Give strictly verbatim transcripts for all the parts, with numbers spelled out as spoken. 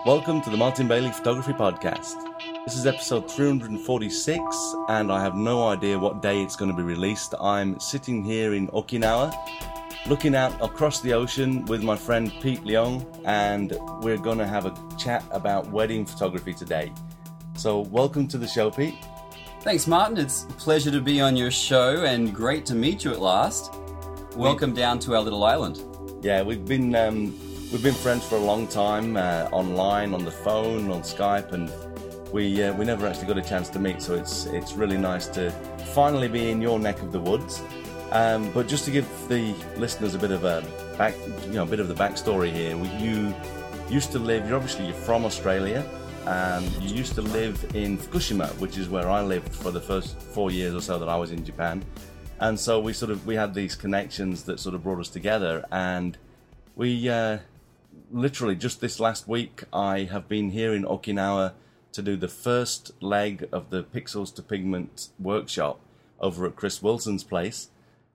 Welcome to the Martin Bailey Photography Podcast. This is episode three hundred forty-six, and I have no idea what day it's going to be released. I'm sitting here in Okinawa, looking out across the ocean with my friend Pete Leong, and we're going to have a chat about wedding photography today. So welcome to the show, Pete. Thanks, Martin. It's a pleasure to be on your show and great to meet you at last. Welcome we, down to our little island. Yeah, we've been um, we've been friends for a long time, uh, online, on the phone, on Skype, and we uh, we never actually got a chance to meet. So it's it's really nice to finally be in your neck of the woods. Um, but just to give the listeners a bit of a back, you know, a bit of the backstory here. You used to live. You're obviously you're from Australia. Um, you used to live in Fukushima, which is where I lived for the first four years or so that I was in Japan. And so we sort of we had these connections that sort of brought us together. And we uh, literally just this last week, I have been here in Okinawa to do the first leg of the Pixels to Pigment workshop over at Chris Wilson's place.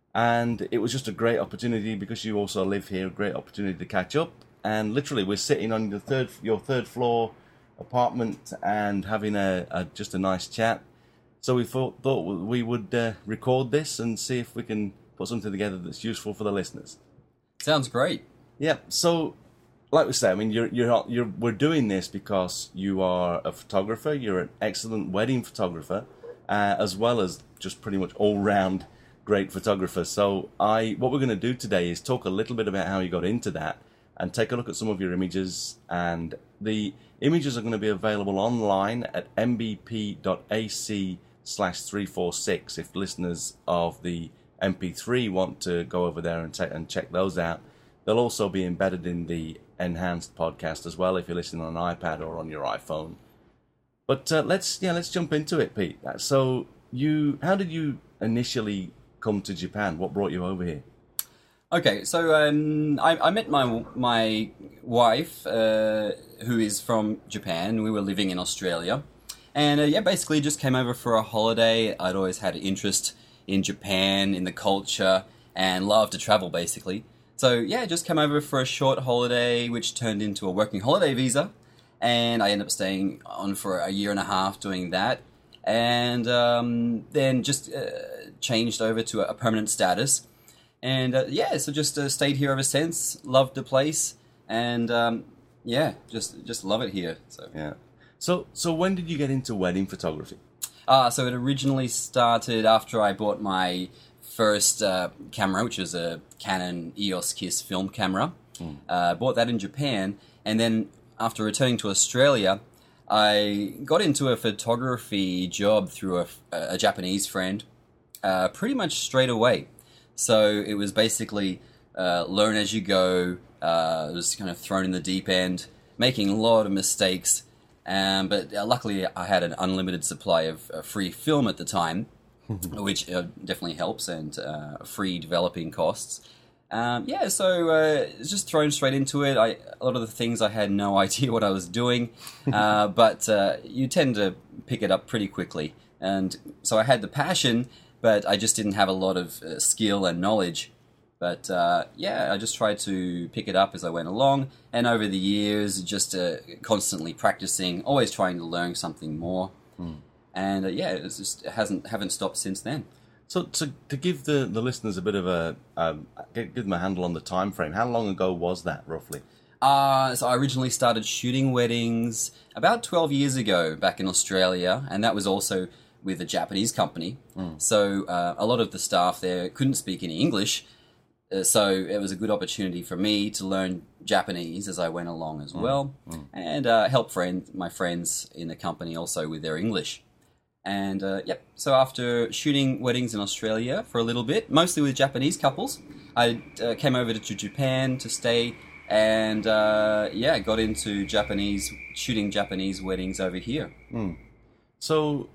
And it was just a great opportunity because you also live here, a great opportunity to catch up. And literally, we're sitting on the third, your third floor apartment and having a, a just a nice chat. So we thought, thought we would uh, record this and see if we can put something together that's useful for the listeners. Sounds great. Yeah. So, like we say, I mean, you're you're you're we're doing this because you are a photographer. You're an excellent wedding photographer, uh, as well as just pretty much all round great photographer. So, I what we're going to do today is talk a little bit about how you got into that, and take a look at some of your images. And the images are going to be available online at m b p dot a c slash three four six if listeners of the M P three want to go over there and, take, and check those out. They'll also be embedded in the enhanced podcast as well if you're listening on an iPad or on your iPhone. But uh, let's yeah let's jump into it, Pete. So you, how did you initially come to Japan? What brought you over here? Okay, so um, I, I met my my wife, uh, who is from Japan. We were living in Australia. And uh, yeah, basically just came over for a holiday. I'd always had an interest in Japan, in the culture, and loved to travel, basically. So yeah, just came over for a short holiday, which turned into a working holiday visa. And I ended up staying on for a year and a half doing that. And um, then just uh, changed over to a permanent status. And uh, yeah, so just uh, stayed here ever since. Loved the place, and um, yeah, just just love it here. So yeah. So so when did you get into wedding photography? Uh, so it originally started after I bought my first uh, camera, which was a Canon E O S Kiss film camera. Mm. Uh, bought that in Japan, and then after returning to Australia, I got into a photography job through a, a Japanese friend, uh, pretty much straight away. So it was basically uh, learn as you go. Uh, it was kind of thrown in the deep end, making a lot of mistakes. Um, but uh, luckily, I had an unlimited supply of uh, free film at the time, which uh, definitely helps, and uh, free developing costs. Um, yeah, so uh, it's just thrown straight into it. I, a lot of the things I had no idea what I was doing, uh, but uh, you tend to pick it up pretty quickly. And so I had the passion, but I just didn't have a lot of uh, skill and knowledge. But uh, yeah, I just tried to pick it up as I went along. And over the years, just uh, constantly practicing, always trying to learn something more. Mm. And uh, yeah, it's just, it hasn't haven't stopped since then. So to, to give the, the listeners a bit of a, um, give them a handle on the time frame, how long ago was that, roughly? Uh, so I originally started shooting weddings about twelve years ago back in Australia. And that was also with a Japanese company. Mm. So uh, a lot of the staff there couldn't speak any English. Uh, so it was a good opportunity for me to learn Japanese as I went along as mm. well. Mm. And uh, help friend, my friends in the company also with their English. And uh, yep, so after shooting weddings in Australia for a little bit, mostly with Japanese couples, I uh, came over to Japan to stay and uh, yeah, got into Japanese, shooting Japanese weddings over here. Mm. So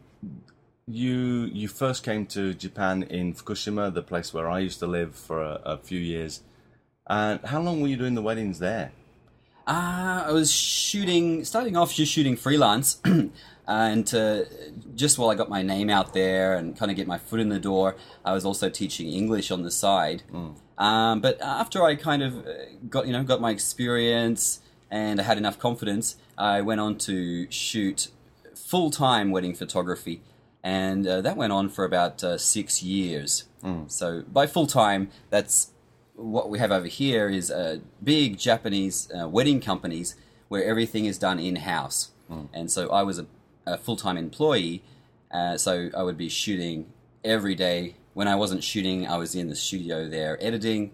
You you first came to Japan in Fukushima, the place where I used to live for a, a few years. And how long were you doing the weddings there? Uh, I was shooting, starting off just shooting freelance, and uh, just while I got my name out there and kind of get my foot in the door, I was also teaching English on the side. Mm. Um, but after I kind of got, you know, got my experience, and I had enough confidence, I went on to shoot full-time wedding photography, and uh, that went on for about uh, six years. Mm. So by full-time, that's what we have over here is uh, big Japanese uh, wedding companies where everything is done in-house. Mm. And so I was a, a full-time employee, uh, so I would be shooting every day. When I wasn't shooting, I was in the studio there editing,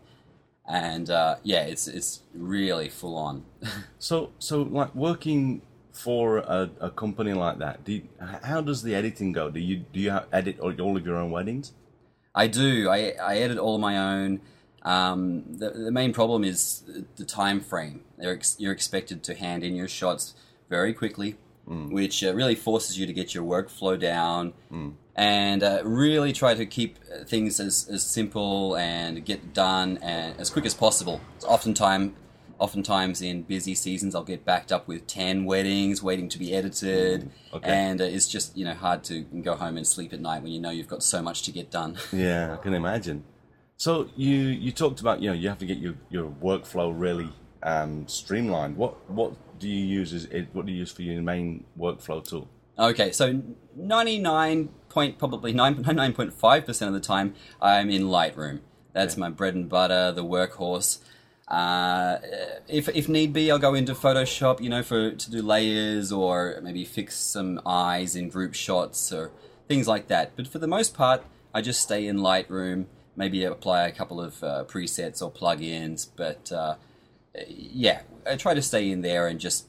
and uh, yeah, it's it's really full-on. so, so like working for a, a company like that, do you, how does the editing go? Do you do you edit all of your own weddings? I do. I, I edit all my own. Um, the, the main problem is the time frame. They're ex- you're expected to hand in your shots very quickly, mm. which uh, really forces you to get your workflow down mm. and uh, really try to keep things as, as simple and get done and as quick as possible. So oftentimes, oftentimes in busy seasons, I'll get backed up with ten weddings waiting to be edited, mm. okay. and uh, it's just you know hard to go home and sleep at night when you know you've got so much to get done. Yeah, I can imagine. So you, you talked about, you know, you have to get your, your workflow really um, streamlined. What what do you use as what do you use for your main workflow tool? Okay, so ninety-nine point probably ninety-nine point five percent of the time I'm in Lightroom. That's okay. My bread and butter, the workhorse. Uh, if if need be, I'll go into Photoshop, you know, for to do layers or maybe fix some eyes in group shots or things like that. But for the most part, I just stay in Lightroom. Maybe apply a couple of uh, presets or plugins, but uh, yeah, I try to stay in there and just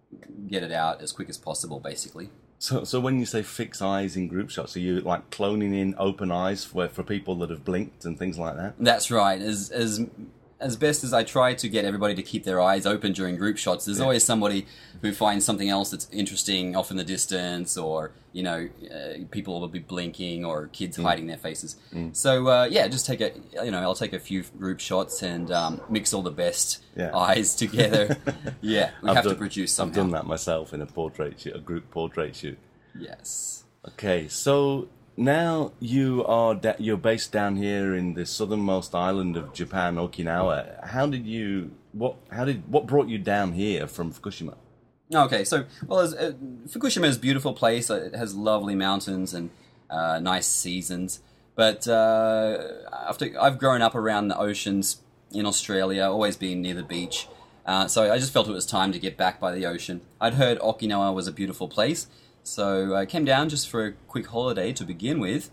get it out as quick as possible, basically. So, so when you say fix eyes in group shots, are you like cloning in open eyes for for people that have blinked and things like that? That's right. As as as best as I try to get everybody to keep their eyes open during group shots, there's yeah. always somebody who finds something else that's interesting off in the distance, or you know, uh, people will be blinking, or kids mm. hiding their faces. Mm. So uh, yeah, just take a you know, I'll take a few group shots and um, mix all the best yeah. eyes together. yeah, we I've have done, to produce somehow. I've done that myself in a portrait shoot, a group portrait shoot. Yes. Okay, so now you are da- you're based down here in the southernmost island of Japan, Okinawa. How did you what how did what brought you down here from Fukushima? Okay, so well, as, uh, Fukushima is a beautiful place. It has lovely mountains and uh, nice seasons. But uh, after I've grown up around the oceans in Australia, always been near the beach. Uh, so I just felt it was time to get back by the ocean. I'd heard Okinawa was a beautiful place. So I came down just for a quick holiday to begin with,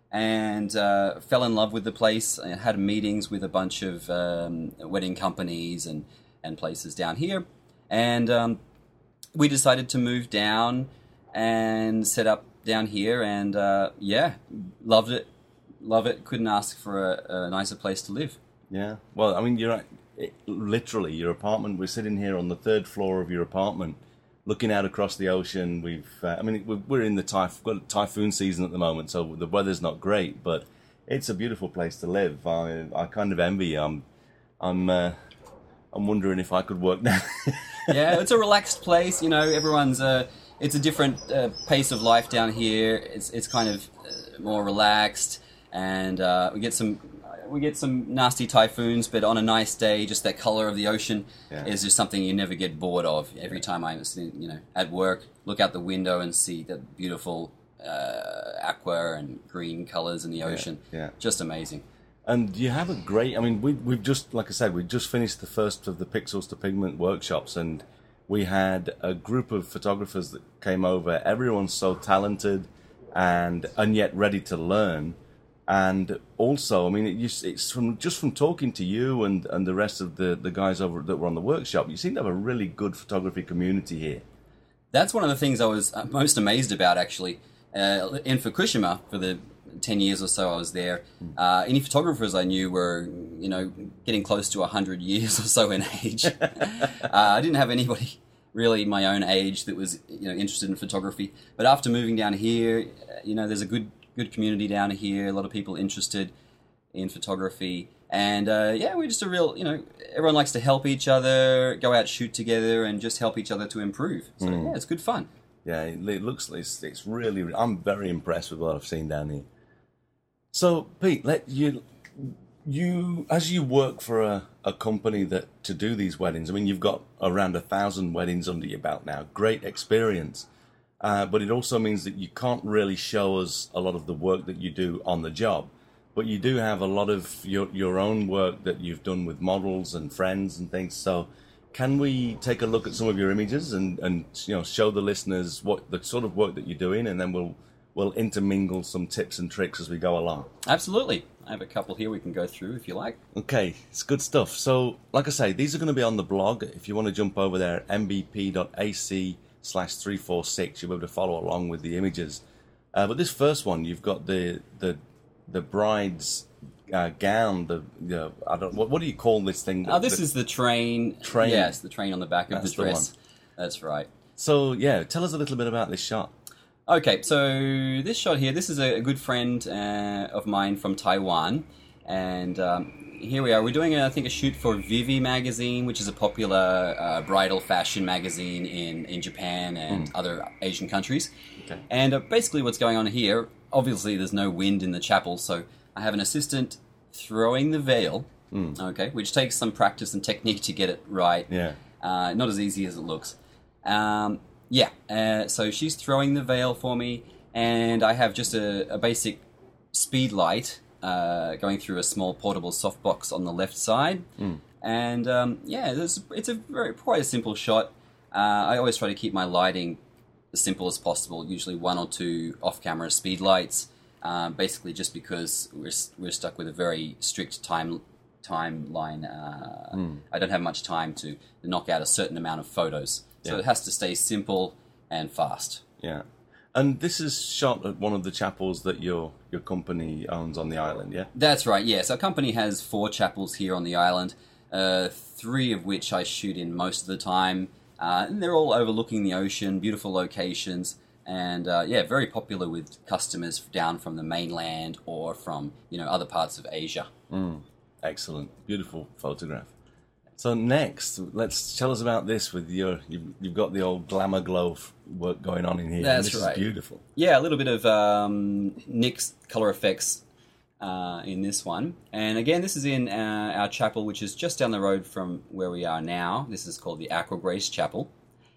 and uh, fell in love with the place. I had meetings with a bunch of um, wedding companies and, and places down here, and um, we decided to move down and set up down here, and uh, yeah, loved it, love it. Couldn't ask for a, a nicer place to live. Yeah, well, I mean, you're right. It, literally, your apartment. We're sitting here on the third floor of your apartment, looking out across the ocean. We've, uh, I mean, we're in the typh- got typhoon season at the moment, so the weather's not great, but it's a beautiful place to live. I, I kind of envy. I'm, I'm, uh, I'm wondering if I could work now. Yeah, it's a relaxed place. You know, everyone's. Uh, it's a different uh, pace of life down here. It's, it's kind of uh, more relaxed, and uh, we get some. We get some nasty typhoons, but on a nice day, just that color of the ocean yeah. is just something you never get bored of. Every yeah. time I'm, you know, at work, look out the window and see the beautiful uh, aqua and green colors in the ocean. Yeah. yeah, just amazing. And you have a great. I mean, we we've just, like I said, we just finished the first of the Pixels to Pigment workshops, and we had a group of photographers that came over. Everyone's so talented, and and yet ready to learn. And also, I mean, it just, it's from just from talking to you and, and the rest of the, the guys over that were on the workshop, you seem to have a really good photography community here. That's one of the things I was most amazed about, actually. Uh, in Fukushima, for the ten years or so I was there, uh, any photographers I knew were, you know, getting close to one hundred years or so in age. uh, I didn't have anybody really my own age that was, you know, interested in photography. But after moving down here, you know, there's a good... good community down here, a lot of people interested in photography, and uh, yeah, we're just a real, you know, everyone likes to help each other, go out, shoot together, and just help each other to improve. So mm. yeah, it's good fun. Yeah, it looks, it's, it's really, I'm very impressed with what I've seen down here. So Pete, let you, you, as you work for a, a company that to do these weddings, I mean, you've got around a thousand weddings under your belt now. Great experience. Uh, but it also means that you can't really show us a lot of the work that you do on the job. But you do have a lot of your your own work that you've done with models and friends and things. So can we take a look at some of your images and, and you know show the listeners what the sort of work that you're doing, and then we'll we'll intermingle some tips and tricks as we go along. Absolutely. I have a couple here we can go through if you like. Okay, it's good stuff. So, like I say, these are going to be on the blog. If you want to jump over there, m b p dot a c slash three four six, you'll be able to follow along with the images. Uh, but this first one, you've got the the the bride's uh, gown. The, the I don't what what do you call this thing? Oh, this the, is the train. Train. Yes, the train on the back of That's the dress. The one. That's right. So, yeah, tell us a little bit about this shot. Okay, so this shot here, this is a good friend uh, of mine from Taiwan, and um, here we are. We're doing, a, I think, a shoot for Vivi magazine, which is a popular uh, bridal fashion magazine in, in Japan and mm. other Asian countries. Okay. And uh, basically what's going on here, obviously there's no wind in the chapel, so I have an assistant throwing the veil, mm. okay, which takes some practice and technique to get it right. Yeah. Uh, not as easy as it looks. Um, yeah, uh, so she's throwing the veil for me, and I have just a, a basic speed light uh, going through a small portable softbox on the left side. Mm. And um, yeah, it's a very quite a simple shot. Uh, I always try to keep my lighting as simple as possible, usually one or two off-camera speed lights, uh, basically just because we're, we're stuck with a very strict time timeline. Uh, mm. I don't have much time to knock out a certain amount of photos. So yeah. It has to stay simple and fast. Yeah. And this is shot at one of the chapels that your your company owns on the island, yeah? That's right, yes. Our company has four chapels here on the island, uh, three of which I shoot in most of the time. Uh, and they're all overlooking the ocean, beautiful locations, and uh, yeah, very popular with customers down from the mainland or from, you know, other parts of Asia. Mm. Excellent. Beautiful photograph. So next, let's tell us about this with your, you've, you've got the old glamour glow work going on in here. That's and this right. Is beautiful. Yeah, a little bit of um, N Y X color effects uh, in this one. And again, this is in uh, our chapel, which is just down the road from where we are now. This is called the Aqua Grace Chapel.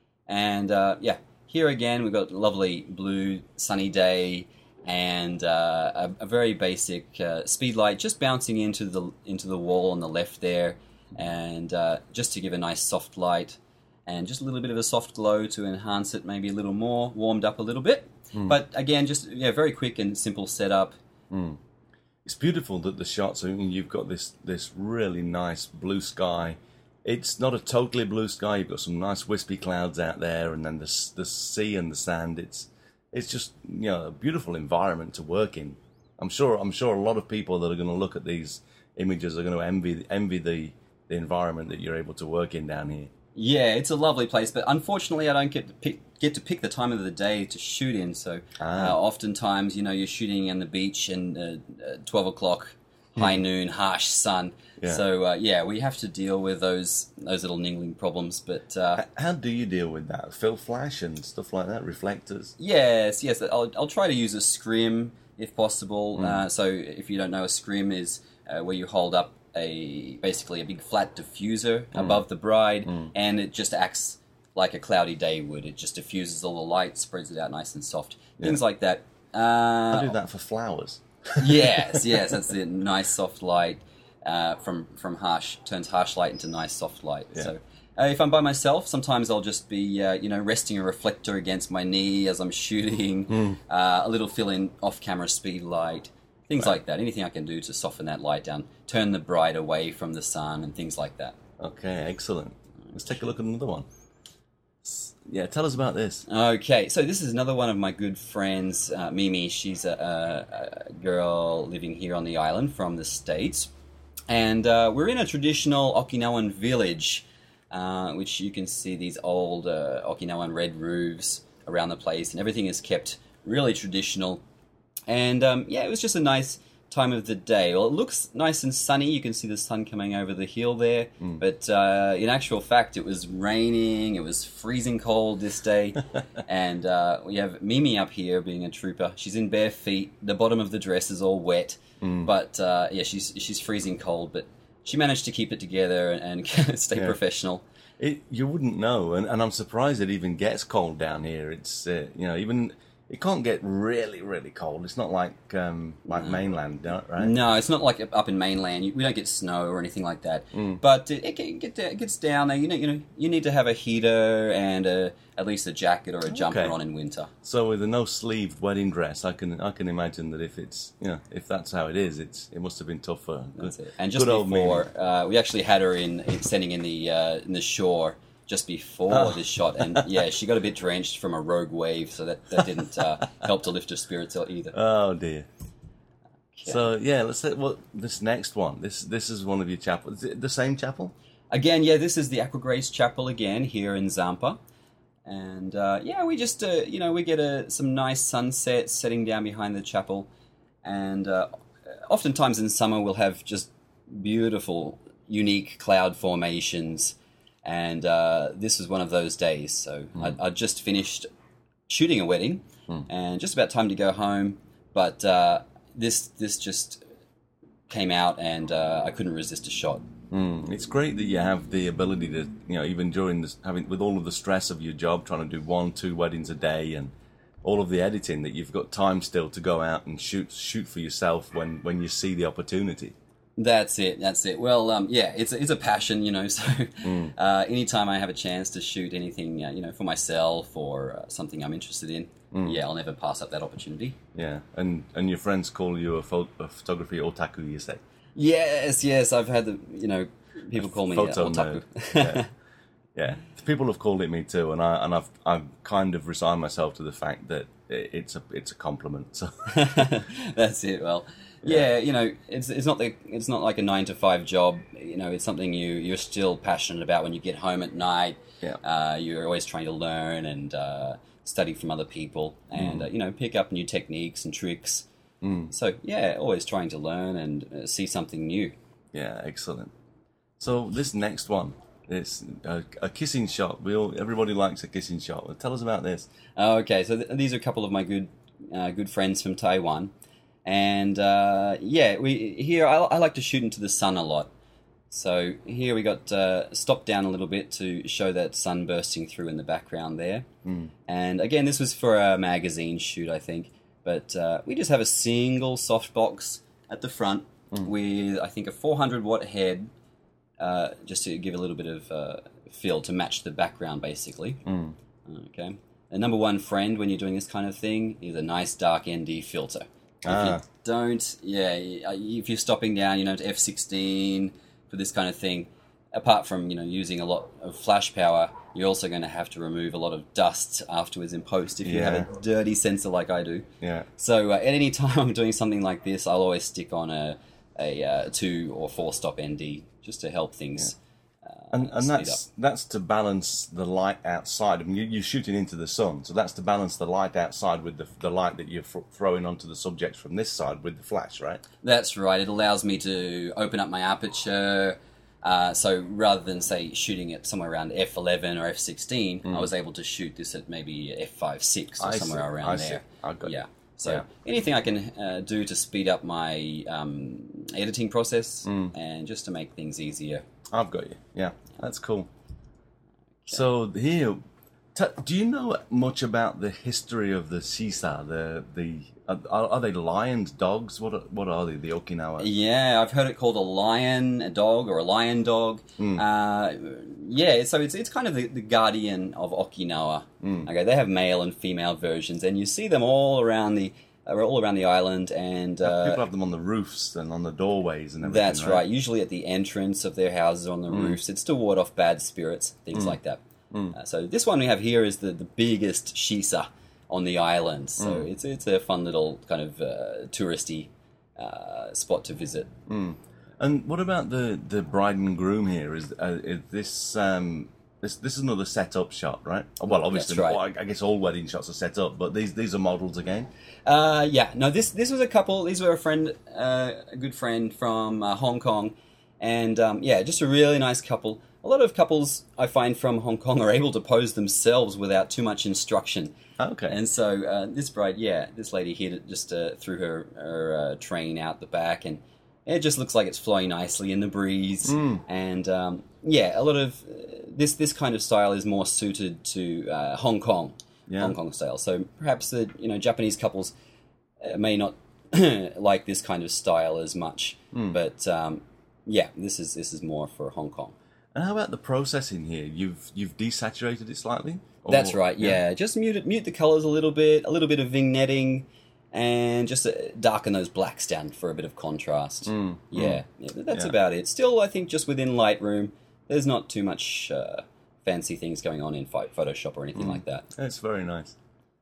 And uh, yeah, here again, we've got a lovely blue sunny day and uh, a, a very basic uh, speed light just bouncing into the into the wall on the left there. And uh, just to give a nice soft light and just a little bit of a soft glow to enhance it maybe a little more, warmed up a little bit. Mm. But again, just yeah, very quick and simple setup. Mm. It's beautiful that the shots, I mean, you've got this, this really nice blue sky. It's not a totally blue sky. You've got some nice wispy clouds out there, and then the, the sea and the sand. It's it's just, you know, a beautiful environment to work in. I'm sure I'm sure a lot of people that are going to look at these images are going to envy envy the the environment that you're able to work in down here. Yeah, it's a lovely place, but unfortunately I don't get to pick, get to pick the time of the day to shoot in, so ah. uh, oftentimes, you know, you're shooting on the beach and uh, uh, twelve o'clock, high noon, harsh sun, yeah. so uh, yeah, we have to deal with those those little niggling problems, but... Uh, How do you deal with that? Fill flash and stuff like that, reflectors? Yes, yes, I'll, I'll try to use a scrim if possible, mm. uh, so if you don't know, a scrim is uh, where you hold up a basically a big flat diffuser mm. above the bride, mm. and it just acts like a cloudy day would. It just diffuses all the light, spreads it out nice and soft. Yeah. Things like that. Uh, I do that for flowers. yes, yes, that's the nice soft light uh, from from harsh turns harsh light into nice soft light. Yeah. So uh, if I'm by myself, sometimes I'll just be uh, you know resting a reflector against my knee as I'm shooting. Mm. Uh, a little fill-in off-camera speed light. Things right. like that. Anything I can do to soften that light down, turn the bride away from the sun, and things like that. Okay, excellent. Let's take a look at another one. Yeah, tell us about this. Okay, so this is another one of my good friends, uh, Mimi. She's a, a girl living here on the island from the States. And uh, we're in a traditional Okinawan village, uh, which you can see these old uh, Okinawan red roofs around the place, and everything is kept really traditional. And um, yeah, it was just a nice time of the day? Well, it looks nice and sunny. You can see the sun coming over the hill there. Mm. But uh, in actual fact, it was raining. It was freezing cold this day. And uh, we have Mimi up here being a trooper. She's in bare feet. The bottom of the dress is all wet. Mm. But uh, yeah, she's she's freezing cold. But she managed to keep it together and, and stay Yeah. professional. It, you wouldn't know, and, and I'm surprised it even gets cold down here. It's uh, you know even it can't get really really cold. It's not like um, like mainland, right? No, it's not like up in mainland. We don't get snow or anything like that. Mm. But it, it, get, get, it gets down there. You know, you know, you need to have a heater and a, at least a jacket or a jumper Okay. on in winter. So with a no sleeved wedding dress, I can I can imagine that if it's you know if that's how it is, it's it must have been tough for her. That's it. And just Good old before, uh, we actually had her in, in sending in the uh, in the shore just before Oh. this shot, and yeah, she got a bit drenched from a rogue wave, so that that didn't uh, help to lift her spirits either. Oh dear. Okay. So yeah, let's say well this next one. This this is one of your chapels. Is it the same chapel? Again, yeah, this is the Aqua Grace Chapel again here in Zampa. And uh, yeah, we just, uh, you know, we get a, some nice sunsets setting down behind the chapel. And uh, oftentimes in summer we'll have just beautiful, unique cloud formations. And uh, this was one of those days. So Mm. I, I just finished shooting a wedding Mm. and just about time to go home. But uh, this this just came out and uh, I couldn't resist a shot. Mm. It's great that you have the ability to, you know, even during this, having with all of the stress of your job, trying to do one, two weddings a day, and all of the editing, that you've got time still to go out and shoot shoot for yourself when when you see the opportunity. That's it. That's it. Well, um, yeah, it's a, it's a passion, you know. So, Mm. uh, anytime I have a chance to shoot anything, uh, you know, for myself or uh, something I'm interested in, Mm. yeah, I'll never pass up that opportunity. Yeah, and and your friends call you a, pho- a photography otaku, you say? Yes, yes, I've had the, you know, people call me uh, Photo otaku. nerd. Yeah. Yeah, people have called it me too, and I and I've I've kind of resigned myself to the fact that it, it's a it's a compliment. So That's it. Well, yeah, you know, it's it's not the it's not like a nine to five job. You know, it's something you you're still passionate about when you get home at night. Yeah. Uh, you're always trying to learn and uh, study from other people, and uh, you know, pick up new techniques and tricks. Mm. So yeah, always trying to learn and uh, see something new. yeah, excellent. So this next one, it's a, a kissing shot. We all everybody likes a kissing shot. Well, tell us about this. Okay, so th- these are a couple of my good uh, good friends from Taiwan, and uh, yeah, we here I, I like to shoot into the sun a lot. So here we got uh, stopped down a little bit to show that sun bursting through in the background there. Mm. And again, this was for a magazine shoot, I think. But uh, we just have a single softbox at the front Mm. with, I think, a four hundred watt head, uh, just to give a little bit of uh, feel to match the background, basically. Mm. Okay. The number one friend when you're doing this kind of thing is a nice dark N D filter. If Ah. you don't, yeah, if you're stopping down, you know, to F sixteen for this kind of thing, apart from, you know, using a lot of flash power, you're also going to have to remove a lot of dust afterwards in post if you have Yeah. a dirty sensor like I do. Yeah. So uh, at any time I'm doing something like this, I'll always stick on a, a uh, two or four stop N D just to help things. Uh, And, and speed that's that's to balance the light outside. I mean, you, you're shooting into the sun, so that's to balance the light outside with the the light that you're f- throwing onto the subject from this side with the flash, right? That's right. It allows me to open up my aperture. Uh, so rather than, say, shooting at somewhere around F eleven or F sixteen, I was able to shoot this at maybe F five six or I somewhere see, around I there. see. I got you. yeah. So Yeah. anything I can uh, do to speed up my um, editing process Mm. and just to make things easier. I've got you. Yeah, that's cool. So here, t- do you know much about the history of the sisa? The the are, are they lions, dogs? What are, what are they? The Okinawa. Yeah, I've heard it called a lion, a dog, or a lion dog. Mm. Uh, yeah, so it's it's kind of the, the guardian of Okinawa. Mm. Okay, they have male and female versions, and you see them all around the uh, all around the island. And uh, People have them on the roofs and on the doorways and everything. that's right. Usually at the entrance of their houses on the Mm. roofs. It's to ward off bad spirits, things Mm. like that. Mm. Uh, so this one we have here is the, the biggest shisa on the island. So Mm. it's it's a fun little kind of uh, touristy uh, spot to visit. Mm. And what about the, the bride and groom here? Is uh, is this um, this this is another setup shot, right? Well, obviously, That's right. well, I I guess all wedding shots are set up, but these these are models again. Uh, yeah, no, this this was a couple. These were a friend, uh, a good friend from uh, Hong Kong, and um, yeah, just a really nice couple. A lot of couples I find from Hong Kong are able to pose themselves without too much instruction. Okay. And so uh, this bride, yeah, this lady here just uh, threw her her uh, train out the back, and it just looks like it's flowing nicely in the breeze. Mm. And um, yeah, a lot of uh, this this kind of style is more suited to uh, Hong Kong, Yeah. Hong Kong style. So perhaps the you know Japanese couples uh, may not like this kind of style as much, Mm. but um, yeah, this is this is more for Hong Kong. And how about the processing here? You've you've desaturated it slightly. Or- That's right. Yeah, just mute it, mute the colors a little bit, a little bit of vignetting, and just uh, darken those blacks down for a bit of contrast. Mm, Yeah, yeah, that's Yeah. about it. Still, I think just within Lightroom, there's not too much uh, fancy things going on in Pho- Photoshop or anything like that. That's very nice.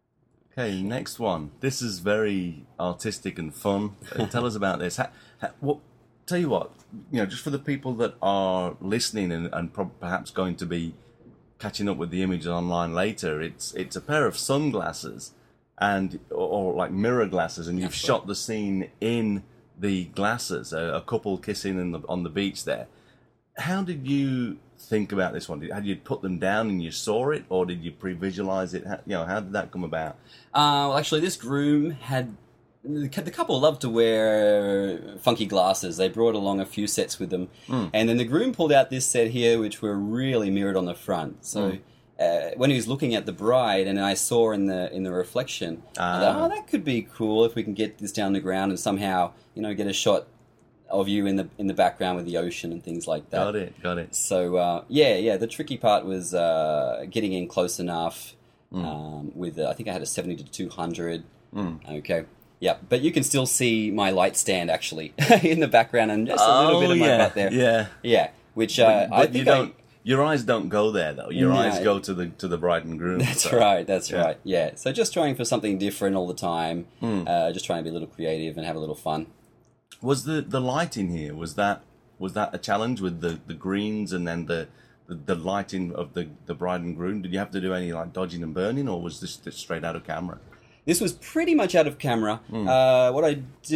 Okay, next one. This is very artistic and fun. Uh, Tell us about this. Ha, ha, what? Tell you what. You know, just for the people that are listening and, and pro- perhaps going to be catching up with the images online later, it's it's a pair of sunglasses and or, or like mirror glasses, and you've That's shot the scene in the glasses. A, a couple kissing in the, on the beach there. How did you think about this one? Did, had you put them down and you saw it, or did you pre-visualize it? How, you know, how did that come about? Uh, well, actually, this groom had the cou- the couple loved to wear funky glasses. They brought along a few sets with them, Mm. and then the groom pulled out this set here, which were really mirrored on the front. So. Mm. Uh, when he was looking at the bride, and I saw in the in the reflection, I thought, Ah. oh, that could be cool if we can get this down the ground and somehow, you know, get a shot of you in the in the background with the ocean and things like that. Got it, got it. So uh, yeah, yeah. The tricky part was uh, getting in close enough. Um, with uh, I think I had a seventy to two hundred. Mm. Okay, yeah. But you can still see my light stand actually in the background and just a little Oh, bit of my yeah, butt there. yeah. Yeah. Which uh, But I you think don't. I, Your eyes don't go there though. Your No. eyes go to the to the bride and groom. That's so- right. That's yeah. right. Yeah. So just trying for something different all the time. Mm. Uh, just trying to be a little creative and have a little fun. Was the the lighting here? Was that was that a challenge with the, the greens and then the, the the lighting of the the bride and groom? Did you have to do any like dodging and burning, or was this just straight out of camera? This was pretty much out of camera. Mm. Uh, what I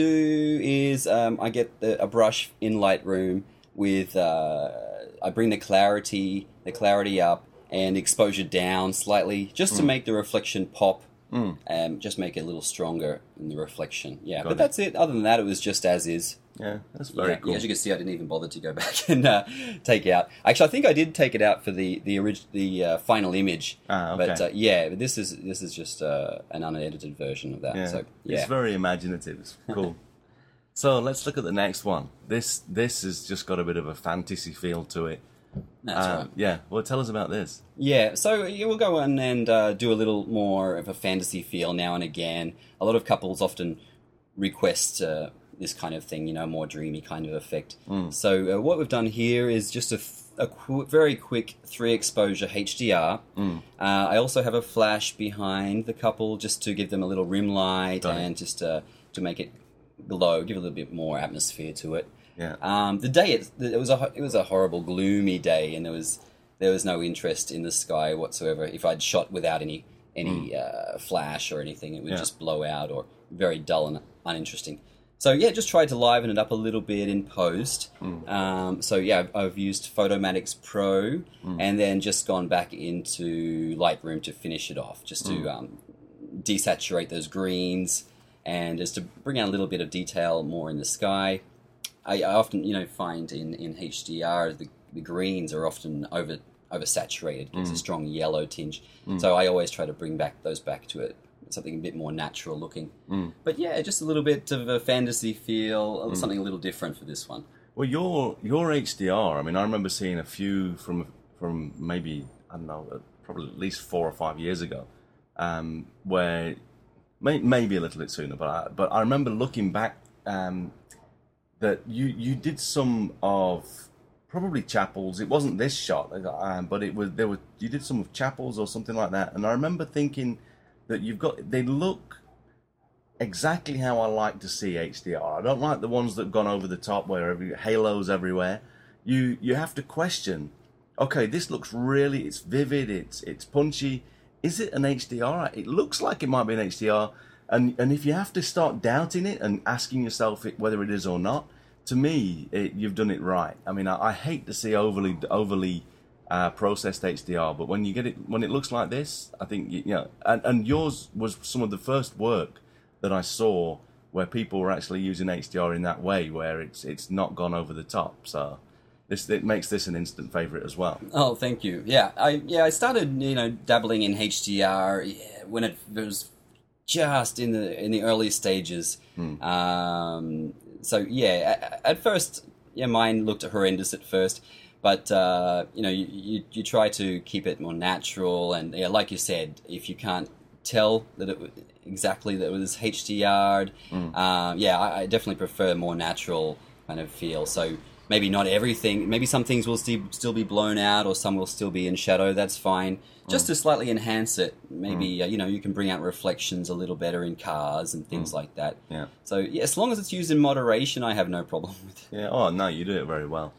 do is um, I get the, a brush in Lightroom with uh, I bring the clarity the clarity up and exposure down slightly just to Mm. make the reflection pop. Mm. Um, just make it a little stronger in the reflection. Yeah, Got but it. that's it. Other than that, it was just as is. Yeah, that's very yeah, cool. As you can see, I didn't even bother to go back and uh, take out. Actually, I think I did take it out for the the orig- the uh, final image. Ah, okay. But uh, yeah, but this is this is just uh, an unedited version of that. Yeah, So yeah, it's very imaginative. It's cool. So let's look at the next one. This this has just got a bit of a fantasy feel to it. that's Uh, right. Yeah. Well, tell us about this. Yeah, so yeah, we'll go on and uh, do a little more of a fantasy feel now and again. A lot of couples often request uh, this kind of thing, you know, more dreamy kind of effect. Mm. So uh, what we've done here is just a, f- a qu- very quick three exposure H D R. Mm. Uh, I also have a flash behind the couple just to give them a little rim light Got it. and just uh, to make it glow, give a little bit more atmosphere to it. Yeah. Um, the day it, it was a it was a horrible, gloomy day, and there was there was no interest in the sky whatsoever. If I'd shot without any any uh, flash or anything, it would Yeah. just blow out or very dull and uninteresting. So yeah, just tried to liven it up a little bit in post. Um, so yeah, I've, I've used Photomatics Pro and then just gone back into Lightroom to finish it off, just to um, desaturate those greens and just to bring out a little bit of detail more in the sky. I, I often, you know, find in, in H D R the, the greens are often over oversaturated, gives a strong yellow tinge. So I always try to bring back those back to it, something a bit more natural looking. Mm. But yeah, just a little bit of a fantasy feel, something a little different for this one. Well, your your H D R. I mean, I remember seeing a few from from maybe I don't know, uh, probably at least four or five years ago, um, where may, maybe a little bit sooner. But I, but I remember looking back um, that you you did some of probably chapels. It wasn't this shot, um, but it was there was you did some of chapels or something like that. And I remember thinking that you've got they look exactly how I like to see H D R. I don't like the ones that have gone over the top where every halos everywhere. You you have to question okay, this looks really, it's vivid, it's it's punchy. Is it an H D R? It looks like it might be an H D R. And and if you have to start doubting it and asking yourself it, whether it is or not, to me, it, you've done it right. I mean, I, I hate to see overly overly uh, processed H D R, but when you get it, when it looks like this, I think, you, you know, and, and yours was some of the first work that I saw where people were actually using H D R in that way, where it's it's not gone over the top. So this it makes this an instant favorite as well. Oh, thank you. Yeah, I yeah I started you know dabbling in H D R when it was just in the in the early stages. Hmm. Um, so yeah, at, at first, yeah, mine looked horrendous at first, but uh, you know, you, you you try to keep it more natural, and yeah, like you said, if you can't tell that it exactly that it was H D R'd, hmm. uh, yeah, I, I definitely prefer more natural kind of feel. So maybe not everything, maybe some things will still still be blown out, or some will still be in shadow. That's fine. Just mm. to slightly enhance it, maybe mm. uh, you know you can bring out reflections a little better in cars and things mm. like that. Yeah. So yeah, as long as it's used in moderation, I have no problem with it. Yeah. Oh no, you do it very well.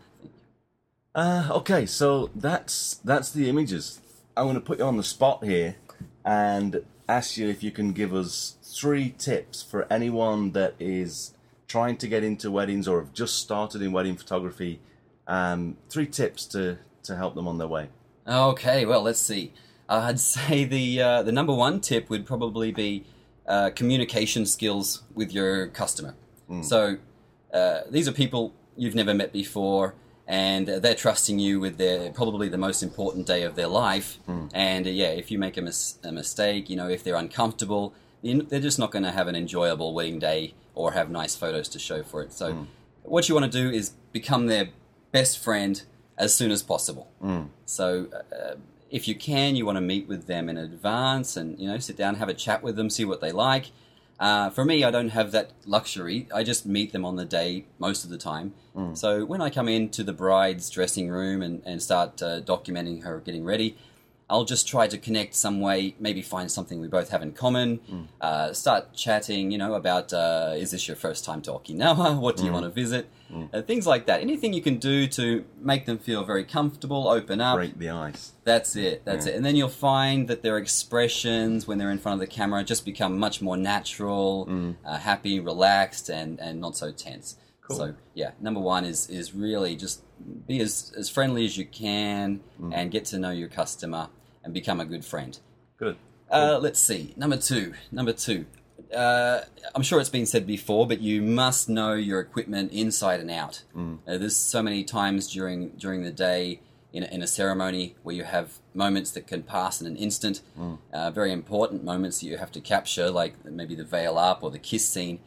Uh, okay, so that's that's the images. I'm going to put you on the spot here and ask you if you can give us three tips for anyone that is trying to get into weddings or have just started in wedding photography. Um, three tips to to help them on their way. Okay, well, let's see. Uh, I'd say the uh, the number one tip would probably be uh, communication skills with your customer. Mm. So uh, these are people you've never met before, and they're trusting you with their probably the most important day of their life. Mm. And uh, yeah, if you make a, mis- a mistake, you know, if they're uncomfortable, they're just not going to have an enjoyable wedding day or have nice photos to show for it. So mm. what you want to do is become their best friend as soon as possible. Mm. So uh, if you can, you want to meet with them in advance and, you know, sit down, have a chat with them, see what they like. Uh, for me, I don't have that luxury. I just meet them on the day most of the time. Mm. So when I come into the bride's dressing room and, and start uh, documenting her getting ready, I'll just try to connect some way, maybe find something we both have in common, mm. uh, start chatting, you know, about, uh, is this your first time to Okinawa? What do you mm. want to visit? Mm. Uh, things like that. Anything you can do to make them feel very comfortable, open up. Break the ice. That's it, that's yeah. it. And then you'll find that their expressions when they're in front of the camera just become much more natural, mm. uh, happy, relaxed, and, and not so tense. Cool. So, yeah, number one is is really just be as, as friendly as you can mm. and get to know your customer and become a good friend. Good. Uh, good. Let's see. Number two. Number two. Uh, I'm sure it's been said before, but you must know your equipment inside and out. Mm. Uh, there's so many times during during the day in a, in a ceremony where you have moments that can pass in an instant, mm. uh, very important moments that you have to capture, like maybe the veil up or the kiss scene.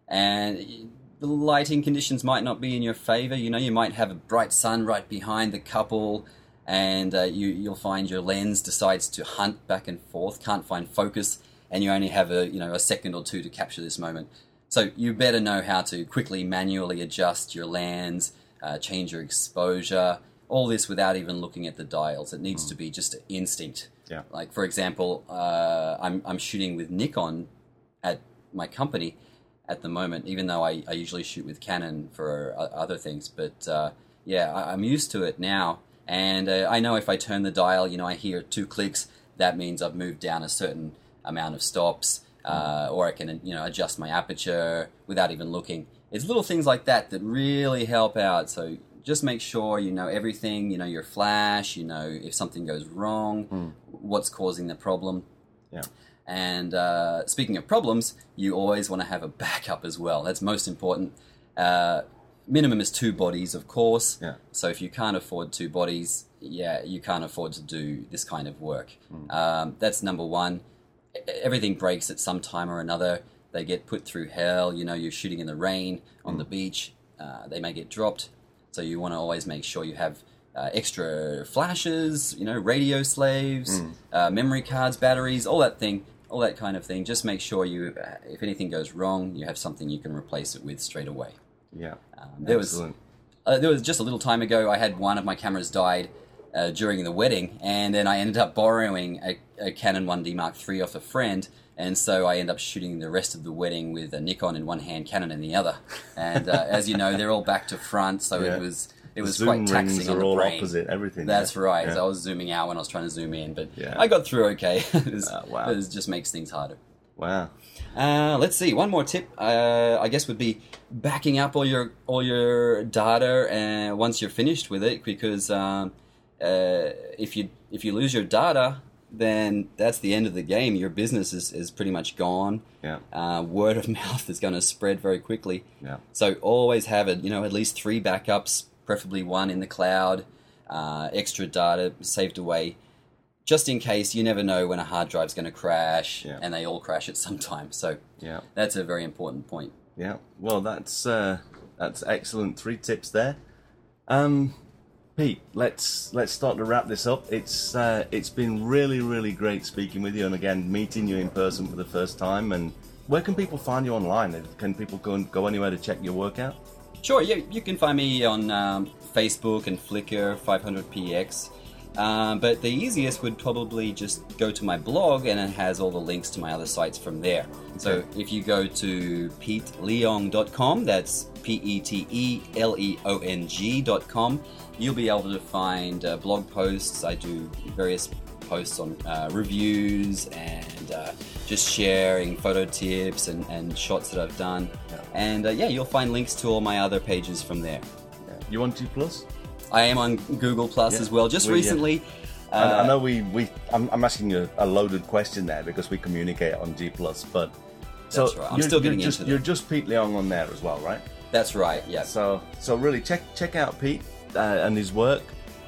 And the lighting conditions might not be in your favor. You know, you might have a bright sun right behind the couple, and uh, you, you'll find your lens decides to hunt back and forth, can't find focus, and you only have a you know a second or two to capture this moment. So you better know how to quickly manually adjust your lens, uh, change your exposure, all this without even looking at the dials. It needs mm. to be just an instinct. Yeah. Like, for example, uh, I'm, I'm shooting with Nikon at my company at the moment, even though I, I usually shoot with Canon for uh, other things. But uh, yeah, I, I'm used to it now. And uh, I know if I turn the dial, you know, I hear two clicks, that means I've moved down a certain amount of stops, uh, or I can, you know, adjust my aperture without even looking. It's little things like that that really help out. So just make sure you know everything, you know your flash, you know if something goes wrong, mm. what's causing the problem. Yeah. And uh, speaking of problems, you always want to have a backup as well. That's most important. Uh, minimum is two bodies, of course. Yeah. So if you can't afford two bodies, yeah, you can't afford to do this kind of work. Mm. Um, that's number one. Everything breaks at some time or another. They get put through hell. You know, you're shooting in the rain on mm. the beach. Uh, they may get dropped. So you want to always make sure you have uh, extra flashes, you know, radio slaves, mm. uh, memory cards, batteries, all that thing, all that kind of thing. Just make sure you, uh, if anything goes wrong, you have something you can replace it with straight away. Yeah, um, there Excellent. was uh, there was just a little time ago, I had one of my cameras died uh, during the wedding, and then I ended up borrowing a, a Canon one D Mark three off a friend. And so I end up shooting the rest of the wedding with a Nikon in one hand, Canon in the other. And uh, as you know, they're all back to front, so yeah. it was it was Zoom quite taxing rings on are the all brain. opposite everything. That's yeah. right. Yeah. So I was zooming out when I was trying to zoom in, but Yeah. I got through okay. it, was, Uh, wow. it was- just makes things harder. Wow. Uh, let's see. One more tip, uh, I guess, would be backing up all your all your data uh, once you're finished with it, because um, uh, if you if you lose your data, then that's the end of the game. Your business is, is pretty much gone. Yeah. Uh, word of mouth is going to spread very quickly. Yeah. So always have it. You know, at least three backups, preferably one in the cloud, uh, extra data saved away. Just in case, you never know when a hard drive's going to crash, Yeah. and they all crash at some time. So Yeah. that's a very important point. Yeah. Well, that's uh, that's excellent. Three tips there. Um, Pete, let's let's start to wrap this up. It's uh, it's been really really great speaking with you, and again meeting you in person for the first time. And where can people find you online? Can people go and go anywhere to check your work out? Sure, yeah, you can find me on um, Facebook and Flickr, five hundred P X. Um, but the easiest would probably just go to my blog, and it has all the links to my other sites from there. So Okay. if you go to pete leong dot com, that's P E T E L E O N G dot com, you'll be able to find uh, blog posts. I do various posts on uh, reviews and uh, just sharing photo tips and, and shots that I've done. Yeah. And uh, yeah, you'll find links to all my other pages from there. Yeah. You on G Plus? I am on Google Plus Yeah, as well. Just we, uh, recently, I, uh, I know we, we I'm, I'm asking you a loaded question there because we communicate on G Plus, but so That's right. I'm you're, still getting you're just, into You're them. just Pete Leong on there as well, right? that's right. Yeah. So so really check check out Pete uh, and his work.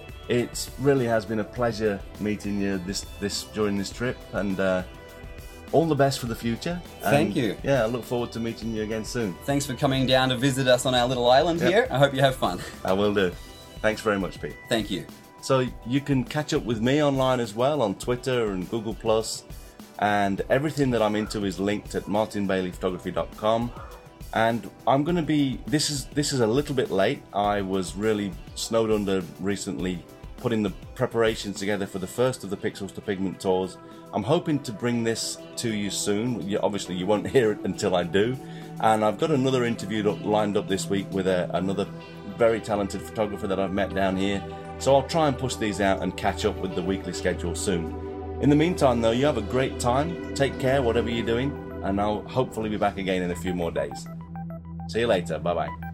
It really has been a pleasure meeting you this this during this trip, and uh, all the best for the future. Thank And, you. Yeah, I look forward to meeting you again soon. Thanks for coming down to visit us on our little island Yeah. here. I hope you have fun. I will do. Thanks very much, Pete. Thank you. So you can catch up with me online as well on Twitter and Google Plus, and everything that I'm into is linked at martin bailey photography dot com. And I'm going to be this is this is a little bit late. I was really snowed under recently putting the preparations together for the first of the Pixels to Pigment tours. I'm hoping to bring this to you soon. You, obviously you won't hear it until I do. And I've got another interview up, lined up this week with a, another very talented photographer that I've met down here. So I'll try and push these out and catch up with the weekly schedule soon. In the meantime though, you have a great time, take care whatever you're doing, and I'll hopefully be back again in a few more days. See you later, bye bye.